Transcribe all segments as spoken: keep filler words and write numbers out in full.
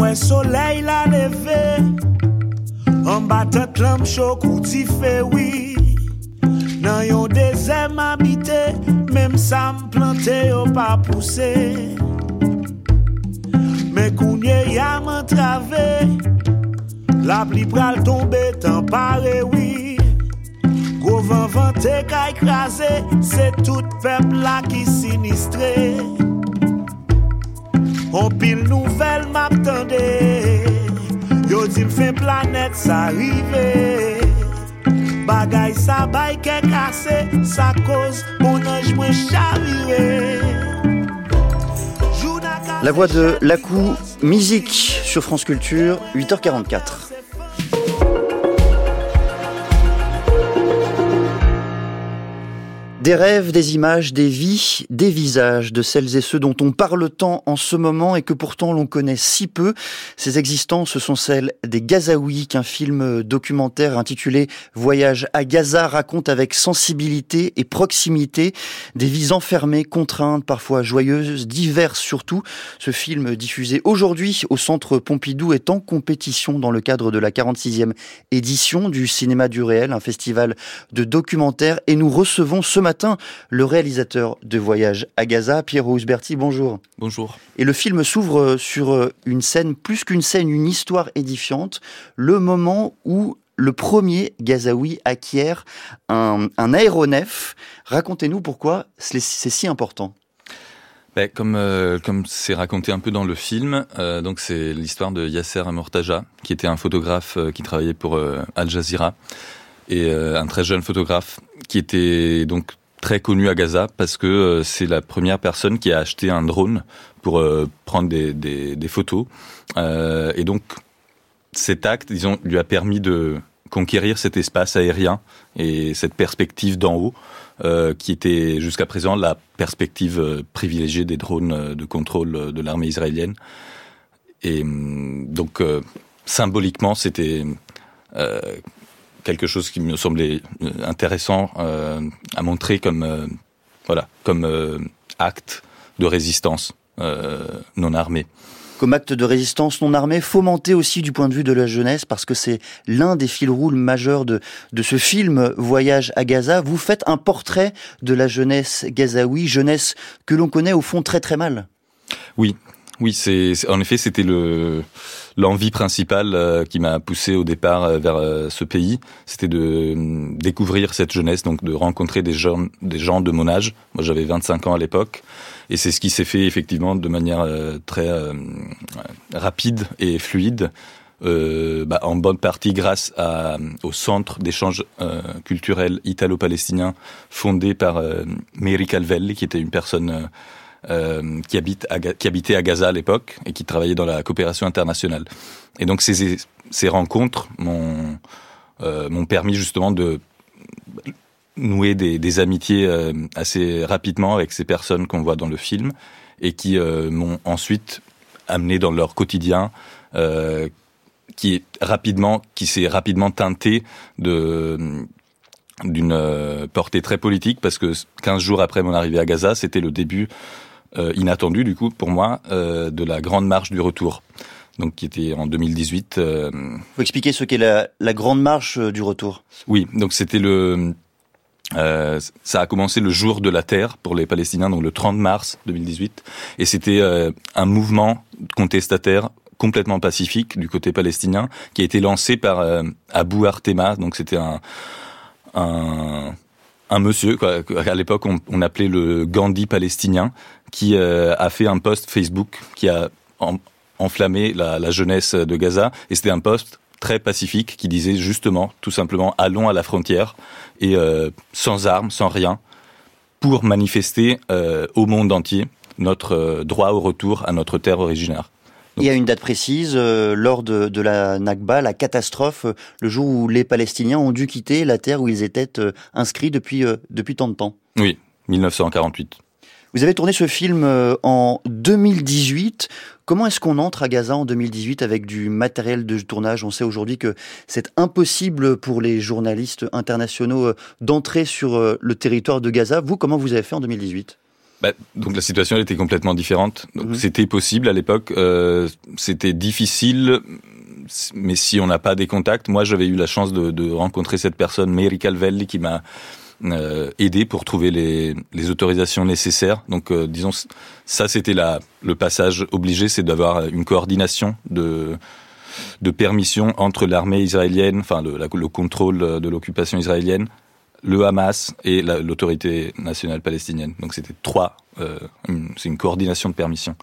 Mwen soleil la leve, en battant lampe chaud kouti fait oui. Nan yon désert m'habite, même ça m'plante yo pas poussé. Mais kounye ya m'entrave, la pli pral tombe tan pare oui. Gros vent vente ka écrasé, c'est tout peuple là qui sinistre. On pile nouvelle m'attende, yo di m'fait planète ça arrive. Bagay sa bay ke kase, sa cause mon ange moins chaviré. La voix de Lakou, musique sur France Culture, huit heures quarante-quatre. Des rêves, des images, des vies, des visages de celles et ceux dont on parle tant en ce moment et que pourtant l'on connaît si peu. Ces existences sont celles des Gazaouis qu'un film documentaire intitulé « Voyage à Gaza » raconte avec sensibilité et proximité des vies enfermées, contraintes, parfois joyeuses, diverses surtout. Ce film diffusé aujourd'hui au Centre Pompidou est en compétition dans le cadre de la quarante-sixième édition du Cinéma du Réel, un festival de documentaires, et nous recevons ce matin le réalisateur de Voyage à Gaza, Piero Usberti, bonjour. Bonjour. Et le film s'ouvre sur une scène, plus qu'une scène, une histoire édifiante, le moment où le premier Gazaoui acquiert un, un aéronef. Racontez-nous pourquoi c'est, c'est si important. Ben, comme euh, comme c'est raconté un peu dans le film, euh, donc c'est l'histoire de Yasser Mortaja, qui était un photographe euh, qui travaillait pour euh, Al Jazeera, et euh, un très jeune photographe qui était donc très connu à Gaza parce que euh, c'est la première personne qui a acheté un drone pour euh, prendre des, des, des photos. Euh, et donc, cet acte, disons, lui a permis de conquérir cet espace aérien et cette perspective d'en haut, euh, qui était jusqu'à présent la perspective euh, privilégiée des drones euh, de contrôle de l'armée israélienne. Et euh, donc, euh, symboliquement, c'était euh, quelque chose qui me semblait intéressant euh, à montrer comme euh, voilà comme euh, acte de résistance euh, non armée. Comme acte de résistance non armée, fomenté aussi du point de vue de la jeunesse, parce que c'est l'un des fils rouges majeurs de, de ce film Voyage à Gaza. Vous faites un portrait de la jeunesse gazaoui, jeunesse que l'on connaît au fond très très mal. Oui, oui, c'est, c'est en effet c'était le l'envie principale euh, qui m'a poussé au départ euh, vers euh, ce pays, c'était de euh, découvrir cette jeunesse, donc de rencontrer des gens, des gens de mon âge. Moi, j'avais vingt-cinq ans à l'époque, et c'est ce qui s'est fait effectivement de manière euh, très euh, rapide et fluide, euh, bah, en bonne partie grâce à, au centre d'échange euh, culturel italo-palestinien fondé par euh, Meiri Calvelli, qui était une personne euh, Euh, qui habite à, qui habitait à Gaza à l'époque et qui travaillait dans la coopération internationale. Et donc ces ces rencontres m'ont euh, m'ont permis justement de nouer des des amitiés euh, assez rapidement avec ces personnes qu'on voit dans le film et qui euh, m'ont ensuite amené dans leur quotidien euh, qui est rapidement qui s'est rapidement teinté de d'une euh, portée très politique, parce que quinze jours après mon arrivée à Gaza, c'était le début Euh, inattendu du coup pour moi euh, de la grande marche du retour, donc qui était en deux mille dix-huit. Euh... Vous expliquez ce qu'est la, la grande marche du retour. Oui, donc c'était le euh, ça a commencé le jour de la terre pour les Palestiniens, donc le trente mars deux mille dix-huit, et c'était euh, un mouvement contestataire complètement pacifique du côté palestinien qui a été lancé par euh, Abou Artema, donc c'était un un un monsieur quoi, à l'époque on, on appelait le Gandhi palestinien, qui euh, a fait un post Facebook qui a en, enflammé la, la jeunesse de Gaza, et c'était un post très pacifique qui disait justement tout simplement allons à la frontière et euh, sans armes, sans rien, pour manifester euh, au monde entier notre euh, droit au retour à notre terre originaire. Donc, il y a une date précise, euh, lors de, de la Nakba, la catastrophe, euh, le jour où les Palestiniens ont dû quitter la terre où ils étaient euh, inscrits depuis, euh, depuis tant de temps. Oui, dix-neuf cent quarante-huit. Vous avez tourné ce film euh, en deux mille dix-huit. Comment est-ce qu'on entre à Gaza en deux mille dix-huit avec du matériel de tournage ? On sait aujourd'hui que c'est impossible pour les journalistes internationaux euh, d'entrer sur euh, le territoire de Gaza. Vous, comment vous avez fait en deux mille dix-huit ? Bah, donc la situation elle était complètement différente. Donc mmh. c'était possible à l'époque, euh, c'était difficile, mais si on n'a pas des contacts, moi j'avais eu la chance de, de rencontrer cette personne, Meri Calvelli, qui m'a euh, aidé pour trouver les, les autorisations nécessaires. Donc euh, disons, ça c'était la, le passage obligé, c'est d'avoir une coordination de de permission entre l'armée israélienne, enfin le, la, le contrôle de l'occupation israélienne, le Hamas et la, l'autorité nationale palestinienne. Donc c'était trois, euh, une, c'est une coordination de permission.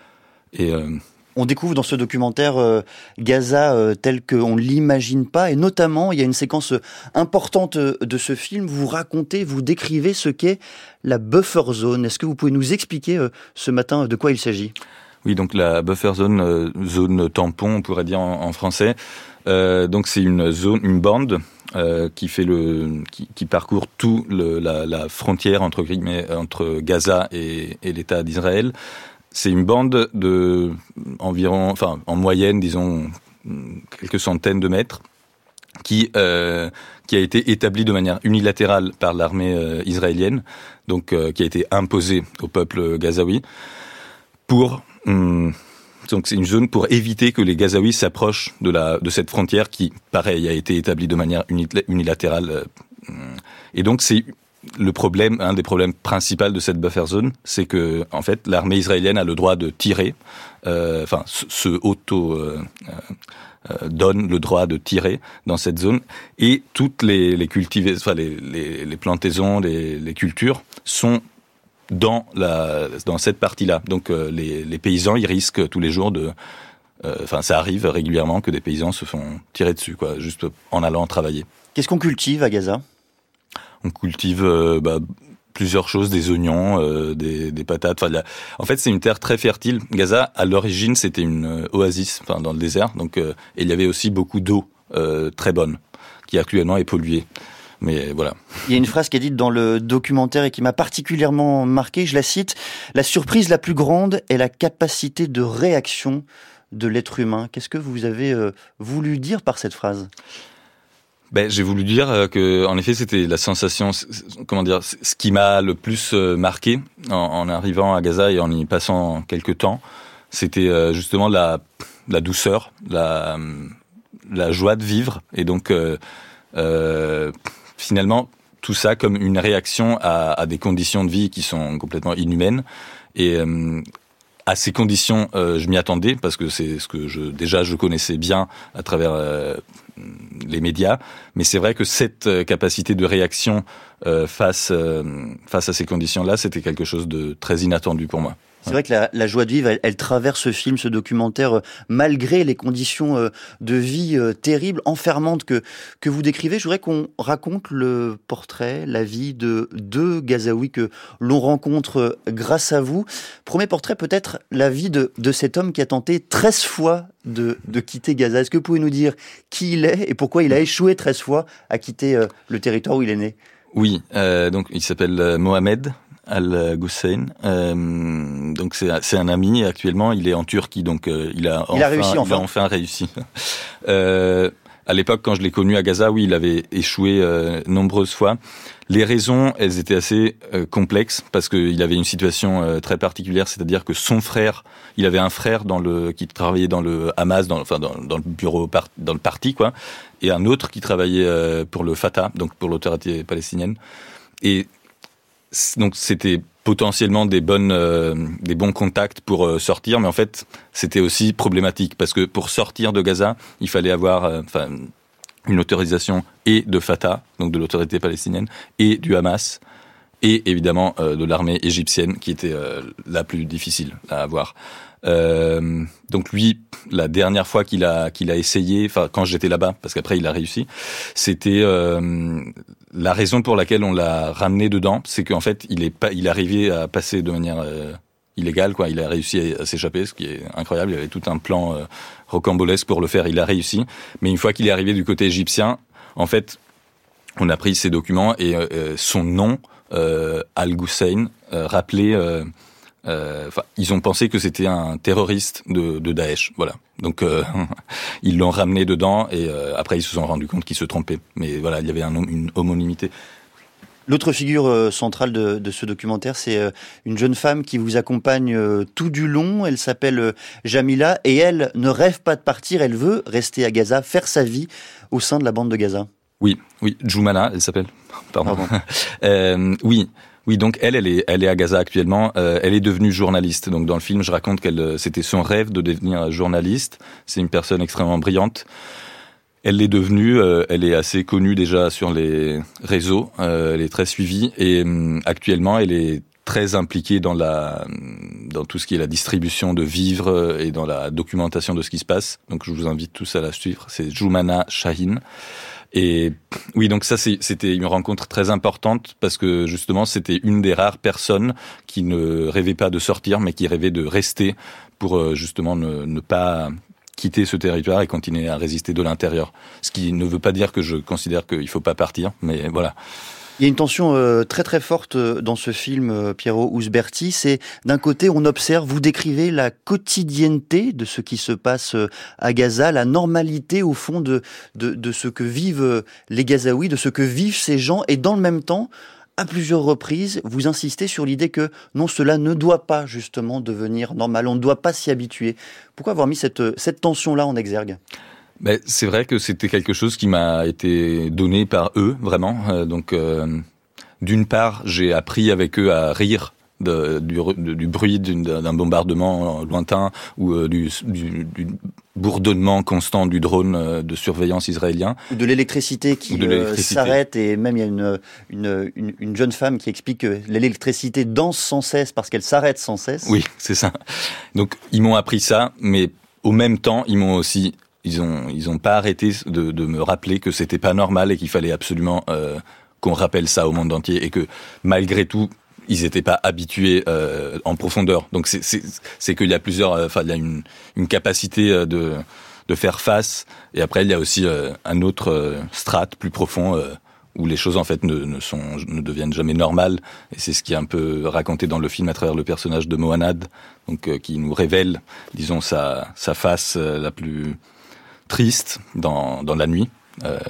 Et euh, on découvre dans ce documentaire euh, Gaza euh, tel qu'on ne l'imagine pas, et notamment il y a une séquence importante de ce film, vous racontez, vous décrivez ce qu'est la buffer zone. Est-ce que vous pouvez nous expliquer euh, ce matin de quoi il s'agit ? Oui, donc la buffer zone, euh, zone tampon, on pourrait dire en, en français. Euh, donc c'est une zone, une bande euh, qui fait le, qui, qui parcourt tout le, la, la frontière entre guillemets entre Gaza et, et l'État d'Israël. C'est une bande de environ, enfin en moyenne, disons quelques centaines de mètres, qui euh, qui a été établie de manière unilatérale par l'armée euh, israélienne, donc euh, qui a été imposée au peuple gazaoui pour donc c'est une zone pour éviter que les Gazaouis s'approchent de la de cette frontière qui, pareil, a été établie de manière unilatérale. Et donc c'est le problème, un des problèmes principaux de cette buffer zone, c'est que en fait l'armée israélienne a le droit de tirer, euh, enfin se auto euh, euh, donne le droit de tirer dans cette zone, et toutes les les cultivés, enfin les les, les plantaisons, les, les cultures sont dans la dans cette partie-là. Donc euh, les les paysans, ils risquent tous les jours de enfin euh, ça arrive régulièrement que des paysans se font tirer dessus quoi, juste en allant travailler. Qu'est-ce qu'on cultive à Gaza ? On cultive euh, bah, plusieurs choses, des oignons, euh, des des patates, enfin la... en fait, c'est une terre très fertile. Gaza à l'origine, c'était une euh, oasis enfin dans le désert, donc euh, et il y avait aussi beaucoup d'eau euh, très bonne qui actuellement est polluée. Mais voilà. Il y a une phrase qui est dite dans le documentaire et qui m'a particulièrement marqué, je la cite: « La surprise la plus grande est la capacité de réaction de l'être humain ». Qu'est-ce que vous avez euh, voulu dire par cette phrase ? Ben, j'ai voulu dire que, en effet, c'était la sensation, comment dire, ce qui m'a le plus marqué en, en arrivant à Gaza et en y passant quelques temps, c'était justement la, la douceur, la, la joie de vivre, et donc euh, euh, finalement tout ça comme une réaction à, à des conditions de vie qui sont complètement inhumaines. Et euh, à ces conditions, euh, je m'y attendais parce que c'est ce que je déjà je connaissais bien à travers euh, les médias. Mais c'est vrai que cette euh, capacité de réaction euh, face euh, face à ces conditions-là, c'était quelque chose de très inattendu pour moi. C'est vrai que la, la joie de vivre, elle, elle traverse ce film, ce documentaire, euh, malgré les conditions euh, de vie euh, terribles, enfermantes que que vous décrivez. Je voudrais qu'on raconte le portrait, la vie de deux Gazaouis que l'on rencontre euh, grâce à vous. Premier portrait, peut-être la vie de de cet homme qui a tenté treize fois de de quitter Gaza. Est-ce que vous pouvez nous dire qui il est et pourquoi il a échoué treize fois à quitter euh, le territoire où il est né ? Oui, euh, donc il s'appelle Mohamed Al-Ghussein. Euh, donc c'est, c'est un ami. Actuellement, il est en Turquie, donc euh, il a, il enfin, a réussi. Enfin. Il a enfin réussi. euh, à l'époque, quand je l'ai connu à Gaza, oui, il avait échoué euh, nombreuses fois. Les raisons, elles étaient assez euh, complexes parce qu'il avait une situation euh, très particulière, c'est-à-dire que son frère, il avait un frère dans le qui travaillait dans le Hamas, dans, enfin dans, dans le bureau par, dans le parti quoi, et un autre qui travaillait euh, pour le Fatah, donc pour l'autorité palestinienne. Et donc c'était potentiellement des bonnes, euh, des bons contacts pour euh, sortir, mais en fait c'était aussi problématique parce que pour sortir de Gaza, il fallait avoir, euh, enfin, une autorisation et de Fatah, donc de l'autorité palestinienne, et du Hamas, et évidemment euh, de l'armée égyptienne qui était euh, la plus difficile à avoir. Euh, donc lui, la dernière fois qu'il a qu'il a essayé, enfin quand j'étais là-bas, parce qu'après il a réussi, c'était euh, la raison pour laquelle on l'a ramené dedans, c'est qu'en fait il est pas, il est arrivé à passer de manière euh, illégale, quoi. Il a réussi à, à s'échapper, ce qui est incroyable. Il y avait tout un plan euh, rocambolesque pour le faire. Il a réussi, mais une fois qu'il est arrivé du côté égyptien, en fait, on a pris ses documents et euh, son nom, euh, Al-Ghussein, euh, rappelait. Euh, Euh, ils ont pensé que c'était un terroriste de, de Daesh, voilà. Donc euh, ils l'ont ramené dedans et euh, après ils se sont rendus compte qu'ils se trompaient. Mais voilà, il y avait un, une homonymité. L'autre figure euh, centrale de, de ce documentaire, c'est euh, une jeune femme qui vous accompagne euh, tout du long. Elle s'appelle euh, Jamila et elle ne rêve pas de partir. Elle veut rester à Gaza, faire sa vie au sein de la bande de Gaza. Oui, oui, Joumana, elle s'appelle. Pardon. Pardon. euh, oui. Oui, donc elle, elle est, elle est à Gaza actuellement. Euh, elle est devenue journaliste. Donc dans le film, je raconte qu'elle, c'était son rêve de devenir journaliste. C'est une personne extrêmement brillante. Elle l'est devenue. Euh, elle est assez connue déjà sur les réseaux. Euh, elle est très suivie et euh, actuellement, elle est très impliquée dans la, dans tout ce qui est la distribution de vivres et dans la documentation de ce qui se passe. Donc je vous invite tous à la suivre. C'est Joumana Shahin. Et oui, donc ça, c'est, c'était une rencontre très importante parce que justement, c'était une des rares personnes qui ne rêvait pas de sortir, mais qui rêvait de rester pour justement ne, ne pas quitter ce territoire et continuer à résister de l'intérieur. Ce qui ne veut pas dire que je considère qu'il ne faut pas partir, mais voilà. Il y a une tension euh, très très forte dans ce film, euh, Piero Usberti. C'est d'un côté, on observe, vous décrivez la quotidienneté de ce qui se passe euh, à Gaza, la normalité au fond de, de, de ce que vivent euh, les Gazaouis, de ce que vivent ces gens. Et dans le même temps, à plusieurs reprises, vous insistez sur l'idée que non, cela ne doit pas justement devenir normal. On ne doit pas s'y habituer. Pourquoi avoir mis cette, cette tension-là en exergue ? Ben, c'est vrai que c'était quelque chose qui m'a été donné par eux, vraiment. Euh, donc, euh, d'une part, j'ai appris avec eux à rire de, du, de, du bruit d'une, d'un bombardement lointain ou euh, du, du, du bourdonnement constant du drone euh, de surveillance israélien. Ou de l'électricité qui de l'électricité. Euh, s'arrête, et même il y a une, une, une, une jeune femme qui explique que l'électricité danse sans cesse parce qu'elle s'arrête sans cesse. Oui, c'est ça. Donc, ils m'ont appris ça, mais au même temps, ils m'ont aussi... Ils ont, ils ont pas arrêté de, de me rappeler que c'était pas normal et qu'il fallait absolument euh, qu'on rappelle ça au monde entier et que malgré tout, ils étaient pas habitués euh, en profondeur. Donc c'est, c'est, c'est qu'il y a plusieurs, enfin euh, il y a une, une capacité de, de faire face. Et après il y a aussi euh, un autre euh, strate plus profond euh, où les choses en fait ne, ne sont, ne deviennent jamais normales. Et c'est ce qui est un peu raconté dans le film à travers le personnage de Mohanad, donc euh, qui nous révèle, disons sa, sa face euh, la plus triste dans, dans la nuit. Euh,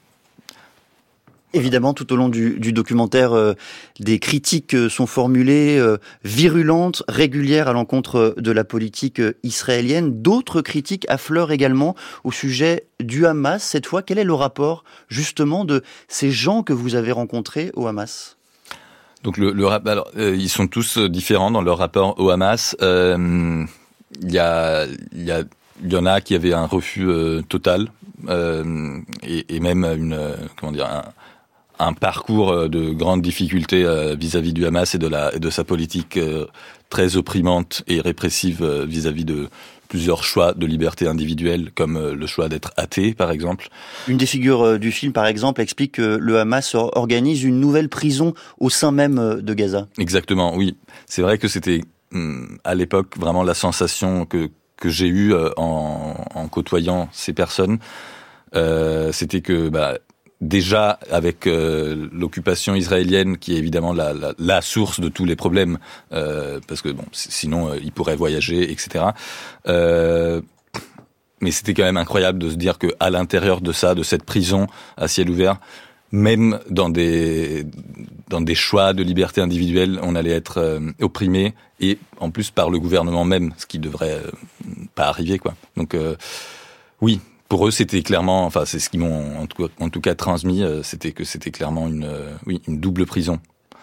Évidemment, tout au long du, du documentaire, euh, des critiques sont formulées, euh, virulentes, régulières à l'encontre de la politique israélienne. D'autres critiques affleurent également au sujet du Hamas. Cette fois, quel est le rapport justement de ces gens que vous avez rencontrés au Hamas ? Donc le, le alors, euh, ils sont tous différents dans leur rapport au Hamas. Euh, il y a, il y a Il y en a qui avaient un refus euh, total euh, et, et même une euh, comment dire un, un parcours de grandes difficultés euh, vis-à-vis du Hamas et de la et de sa politique euh, très opprimante et répressive euh, vis-à-vis de plusieurs choix de liberté individuelle, comme euh, le choix d'être athée, par exemple. Une des figures euh, du film, par exemple, explique que le Hamas organise une nouvelle prison au sein même de Gaza. Exactement, oui. C'est vrai que c'était hum, à l'époque vraiment la sensation que que j'ai eu en, en côtoyant ces personnes, euh, c'était que bah, déjà avec euh, l'occupation israélienne, qui est évidemment la, la, la source de tous les problèmes, euh, parce que bon, sinon euh, ils pourraient voyager, et cetera. Euh, mais c'était quand même incroyable de se dire que à l'intérieur de ça, de cette prison à ciel ouvert, même dans des dans des choix de liberté individuelle, on allait être euh, opprimé, et en plus par le gouvernement même, ce qui devrait euh, pas arriver, quoi. Donc euh, oui, pour eux c'était clairement, enfin c'est ce qu'ils m'ont en tout cas, en tout cas transmis, euh, c'était que c'était clairement une euh, oui une double prison.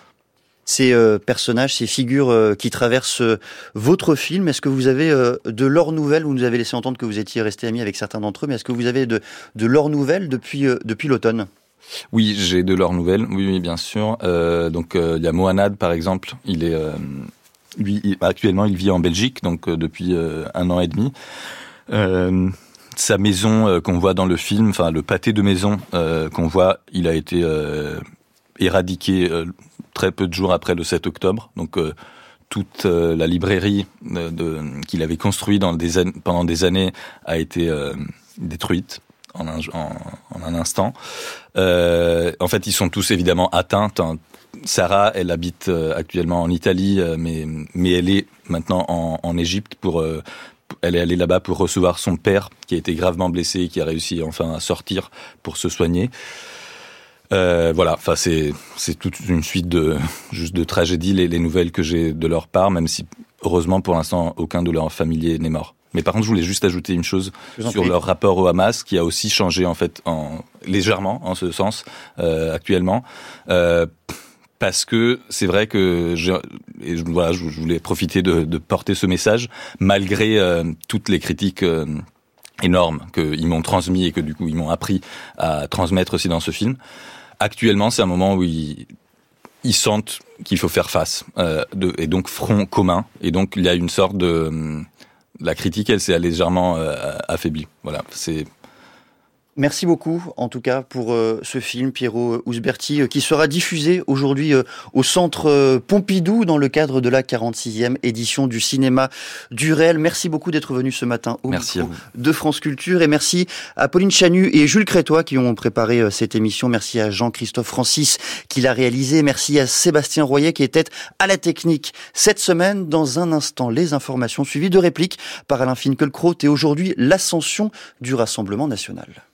Ces euh, personnages, ces figures euh, qui traversent euh, votre film, est-ce que vous avez euh, de leurs nouvelles ? Vous nous avez laissé entendre que vous étiez resté ami avec certains d'entre eux, mais est-ce que vous avez de de leurs nouvelles depuis euh, depuis l'automne ? Oui, j'ai de leurs nouvelles. Oui, oui, bien sûr. Euh, donc, euh, il y a Mohanad, par exemple. Il est, euh, lui, il, actuellement, il vit en Belgique, donc euh, depuis euh, un an et demi. Euh, sa maison euh, qu'on voit dans le film, enfin le pâté de maison euh, qu'on voit, il a été euh, éradiqué euh, très peu de jours après le sept octobre. Donc, euh, toute euh, la librairie de, de, qu'il avait construite dans des an- pendant des années a été euh, détruite. En un, en, en un instant. Euh, en fait, ils sont tous évidemment atteints. Sarah, elle habite euh, actuellement en Italie, euh, mais mais elle est maintenant en, en Égypte pour. Euh, elle est allée là-bas pour recevoir son père qui a été gravement blessé et qui a réussi enfin à sortir pour se soigner. Euh, voilà, enfin c'est c'est toute une suite de juste de tragédies les, les nouvelles que j'ai de leur part, même si heureusement pour l'instant aucun de leurs familiers n'est mort. Mais par contre, je voulais juste ajouter une chose sur leur rapport au Hamas, qui a aussi changé en fait en légèrement en ce sens euh, actuellement. Euh, Parce que c'est vrai que je, et je, voilà, je voulais profiter de, de porter ce message, malgré euh, toutes les critiques euh, énormes qu'ils m'ont transmis et que du coup ils m'ont appris à transmettre aussi dans ce film. Actuellement, c'est un moment où ils, ils sentent qu'il faut faire face, euh, de, et donc front commun. Et donc il y a une sorte de... La critique, elle s'est légèrement euh, affaiblie. Voilà, c'est... Merci beaucoup, en tout cas, pour euh, ce film, Piero Ousberti, euh, qui sera diffusé aujourd'hui euh, au Centre euh, Pompidou dans le cadre de la quarante-sixième édition du cinéma du réel. Merci beaucoup d'être venu ce matin au merci micro de France Culture. Et merci à Pauline Chanu et Jules Crétois qui ont préparé euh, cette émission. Merci à Jean-Christophe Francis qui l'a réalisé. Merci à Sébastien Royer qui était à la technique cette semaine. Dans un instant, les informations suivies de répliques par Alain Finkielkraut et aujourd'hui, l'ascension du Rassemblement national.